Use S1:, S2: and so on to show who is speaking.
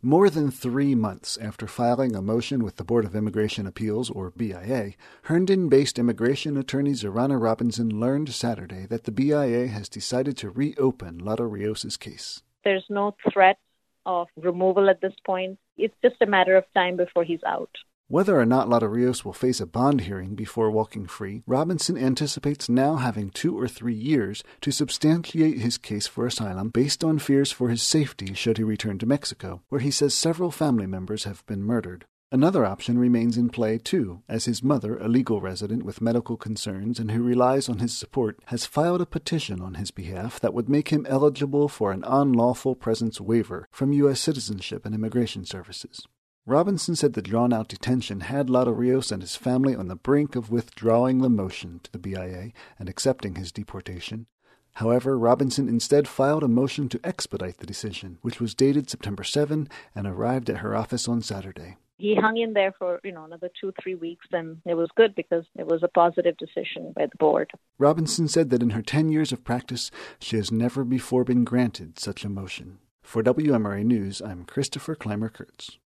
S1: More than 3 months after filing a motion with the Board of Immigration Appeals, or BIA, Herndon-based immigration attorney Zorana Robinson learned Saturday that the BIA has decided to reopen Lado Rios' case.
S2: There's no threat of removal at this point. It's just a matter of time before he's out.
S1: Whether or not Lado Rios will face a bond hearing before walking free, Robinson anticipates now having 2 or 3 years to substantiate his case for asylum based on fears for his safety should he return to Mexico, where he says several family members have been murdered. Another option remains in play, too, as his mother, a legal resident with medical concerns and who relies on his support, has filed a petition on his behalf that would make him eligible for an unlawful presence waiver from U.S. Citizenship and Immigration Services. Robinson said the drawn-out detention had Lado Rios and his family on the brink of withdrawing the motion to the BIA and accepting his deportation. However, Robinson instead filed a motion to expedite the decision, which was dated September 7 and arrived at her office on Saturday.
S2: He hung in there for, another 2-3 weeks, and it was good because it was a positive decision by the board.
S1: Robinson said that in her 10 years of practice, she has never before been granted such a motion. For WMRA News, I'm Christopher Clymer-Kurtz.